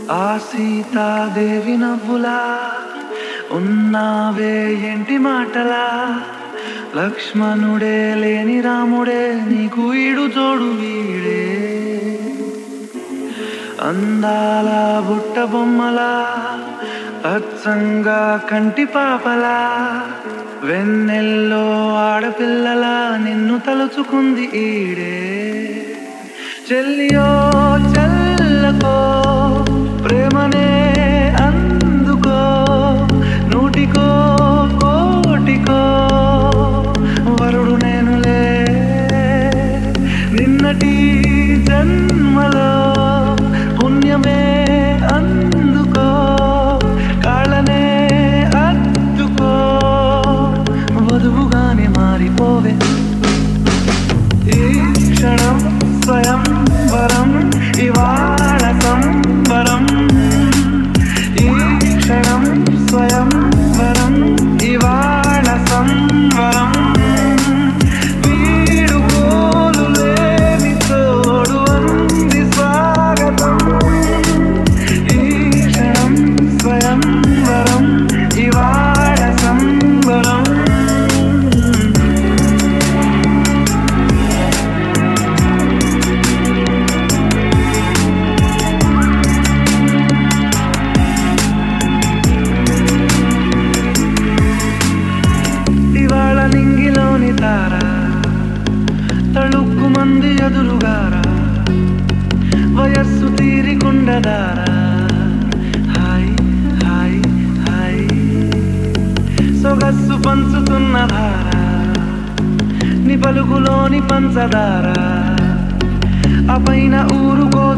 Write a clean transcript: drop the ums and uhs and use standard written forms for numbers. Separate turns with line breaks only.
ఆ సీతాదేవి నవ్వులా ఉన్నావే ఏంటి మాటలా, లక్ష్మణుడే లేని రాముడే నీకు ఈడు జోడు వీడే. అందాల బుట్ట బొమ్మలా అచ్చంగా కంటి పాపలా, వెన్నెల్లో ఆడపిల్లలా నిన్ను తలుచుకుంది ఈడే. చెల్లియో చెల్లకో ప్రేమనే అందుకో, నూటికో కోటికో వరుడు నేనులే. నిన్నటి జన్మలో పుణ్యమే అందుకో, కాళ్ళనే అద్దుకో, వధువుగానే మారిపోవే. ఈ క్షణం స్వయం వరం ఇవాళ సంబరం, ఈ క్షణం స్వయం వరం ఇవాళ సంబరం. వీడు పోలు లేని తోడు అంది స్వాగతం, ఈ క్షణం స్వయం వరం ఇవాళ సంబరం. నింగిలోని తార తళుక్కు మంది ఎదురుగారా, వయస్సు తీరికుండదారా. హాయ్ హాయ్ హాయ్ సొగస్సు పంచుతున్న ధార, నీ పలుకులోని పంచదార. ఆ పైన ఊరుకో